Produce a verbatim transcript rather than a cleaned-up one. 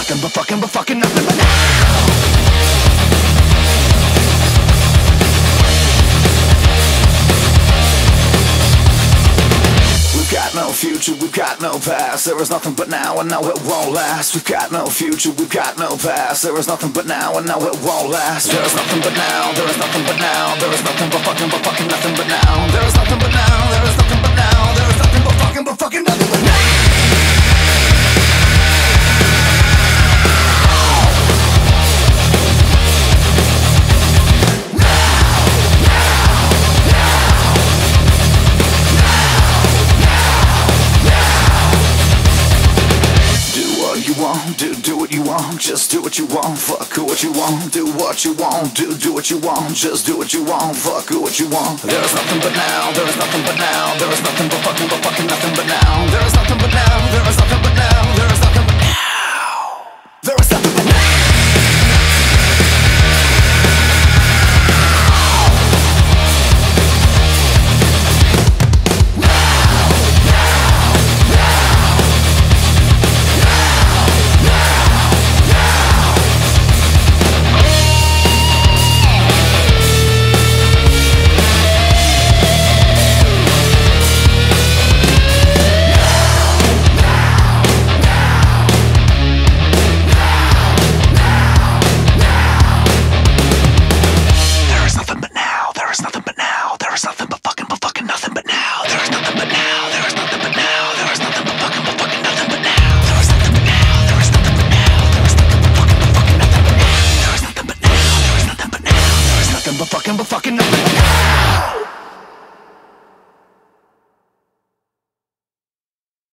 nothing but fucking, but fucking nothing but now. We've got no future, we've got no past. There is nothing but now, and now it won't last. We've got no future, we've got no past. There is nothing but now, and now it won't last. There is nothing but now, there is nothing but now. There is nothing but fucking, but fucking nothing but now. There is nothing but now, there is nothing but now. There is nothing but fucking, but fucking nothing but now. Do, do what you want, just do what you want. Fuck who what you want, do what you want. Do, do what you want, just do what you want. Fuck who what you want. There is nothing but now, there is nothing but now. There is nothing but fucking, but fucking nothing but now. There is nothing but now, there is nothing but now. There is nothing but now. There is nothing but now. But fucking, but fucking nothing but now.